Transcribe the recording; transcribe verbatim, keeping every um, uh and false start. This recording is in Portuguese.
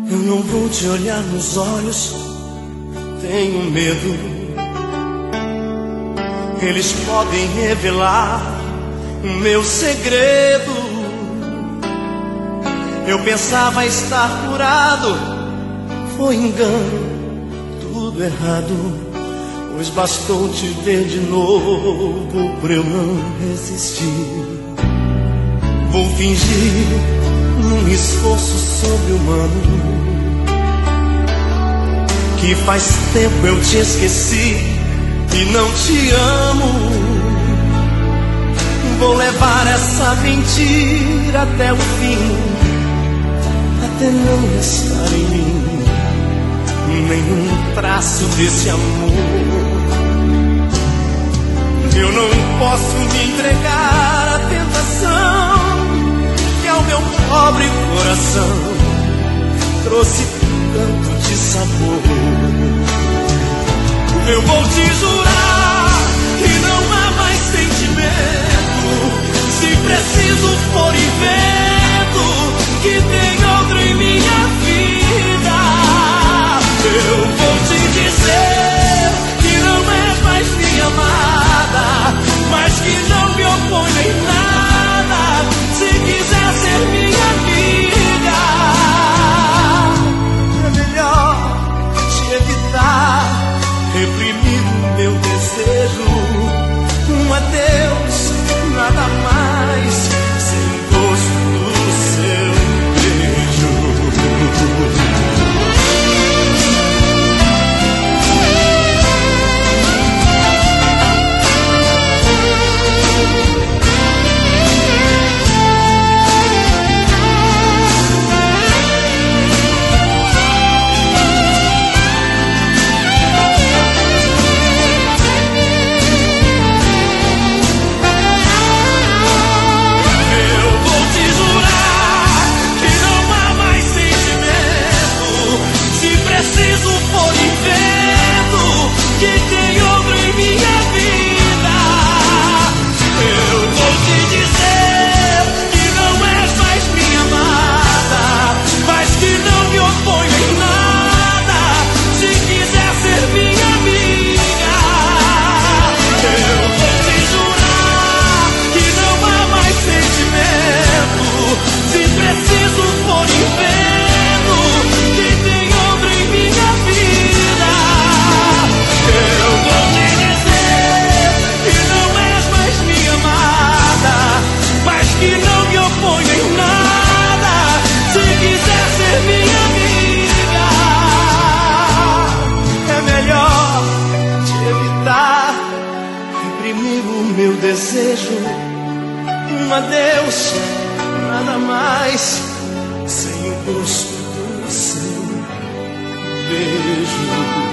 Eu não vou te olhar nos olhos, tenho medo. Eles podem revelar o meu segredo. Eu pensava estar curado, foi engano, tudo errado. Pois bastou te ver de novo pra eu não resistir. Vou fingir num esforço sobre-humano que faz tempo eu te esqueci e não te amo. Vou levar essa mentira até o fim, até não restar em mim nenhum traço desse amor. Eu não posso me entregar à tentação que ao meu pobre coração trouxe tanto de sabor. Eu vou te jurar que não há mais sentimento. Se preciso for invento, que tem outro em minha vida. Eu vou te dizer que não é mais minha amada, mas que não me opõe em nada. Se quiser ser minha amiga, é melhor te evitar, reprimir o meu desejo. Um adeus, nada mais, sem gosto do seu beijo. Desejo um adeus, nada mais, sem o gosto do seu beijo.